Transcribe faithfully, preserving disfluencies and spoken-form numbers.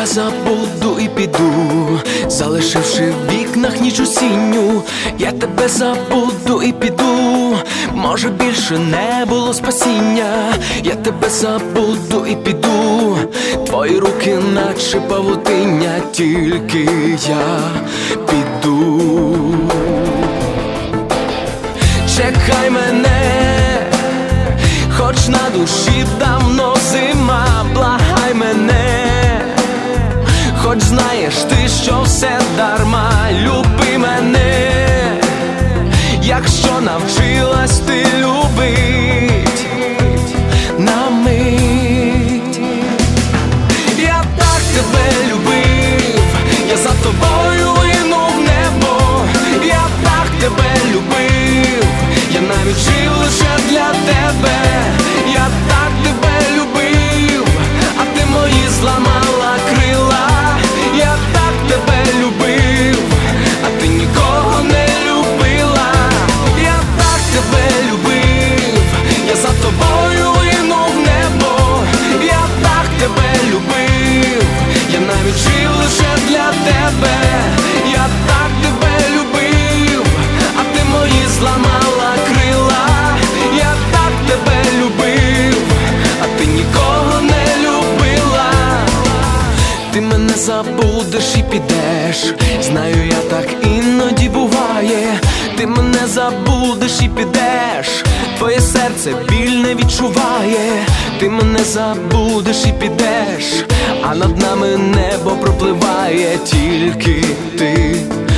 забуду і піду, залишивши в вікнах ніч осінню. Я тебе забуду і піду, може більше не було спасіння. Я тебе забуду і піду, твої руки наче павутиння, тільки я піду. Чекай мене, хоч на душі давно зима, благай мене, хоч знаєш ти, що все дарма. Люби мене, якщо навчилась ти любить на мить. Я так тебе любив, я за тобою линув в небо. Я так тебе любив, я навіть жив лише для тебе. Я так тебе любив, а ти мої зламала крила. Я так тебе любив, а ти нікого не любила. Я так тебе любив, я за тобою линув в небо. Я так тебе любив, я навіть жив лише для тебе. Я так тебе любив, а ти мої зламала крила. Я так тебе любив, а ти нікого не любила. Ти мене забудеш і підеш, знаю, я так іноді буває. Ти мене забудеш і підеш, твоє серце біль не відчуває. Ти мене забудеш і підеш, а над нами небо пропливає, тільки ти